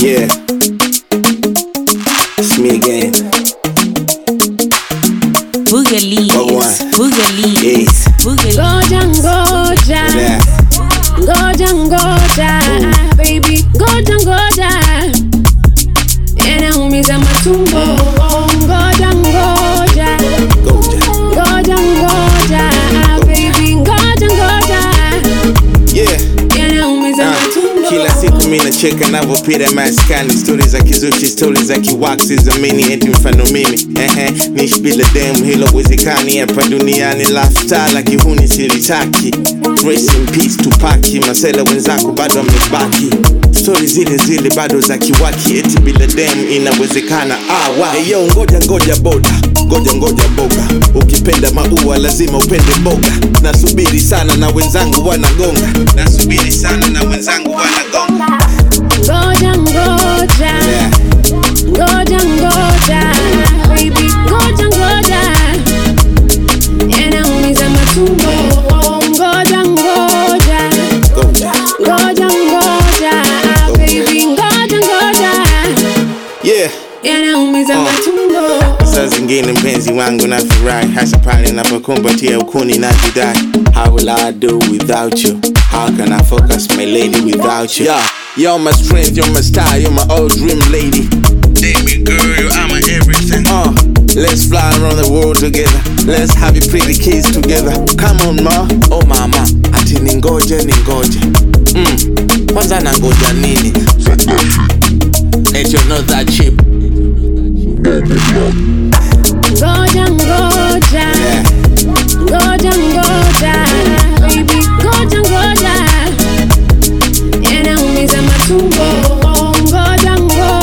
Yeah, it's me again. Boogaloo, Boogaloo, Yes. Goja, Yeah. Goja, baby, Goja. Yanaumiza matumbo. Goja, baby, Goja. Yeah. Yanaumiza matumbo. Kila siku mimi nacheka navopita maskani, stories za kizushi, stories za kiwaksi za mini eti mfano mimi nish bila dem, hilo wezekani hapa duniani, lifestyle la kihuni silitaki. Rest in peace Tupaki, masela wenzako bado amebaki, stories zile bado za kiwaki, eti bila dem inawezekana. Hey yo, ngoja boda, ngoja boga, ukipenda maua lazima upende mboga. Nasubiri sana na wenzangu wanagonga, Goja, yeah. Goja, baby, Goja. Yanaumiza matumbo. Goja, baby, Goja. Yeah. Yanaumiza matumbo. Saa zingine mpenzi wangu na furahi, hasa pale napokumbatia ukuni na jidai. How will I do without you? How can I focus my lady without you? Yeah, you're my strength, you're my star, you're my old dream lady. Damn it girl, you are my everything. Let's fly around the world together. Let's have your pretty kids together. Come on ma, oh mama, ati ningoje. Kwanza nangoja nini? And you're not that cheap. Goja, Yeah. baby, Goja. Yanaumiza matumbo. Goja,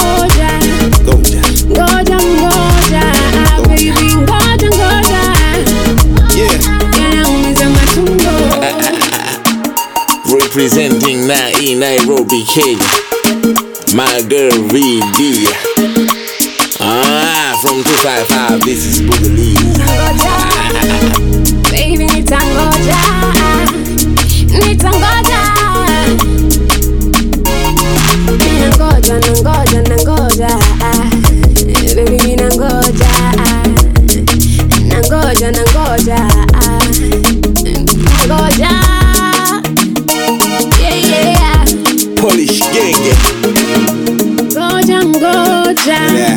baby, Goja. Yeah. Yanaumiza matumbo. Representing Nairobi, Kenya. My girl VD. From 255, this is Boogaloo. Baby, nitangoja. Nangoja. Baby, nangoja. Yeah. Polish gang. Goja. Yeah.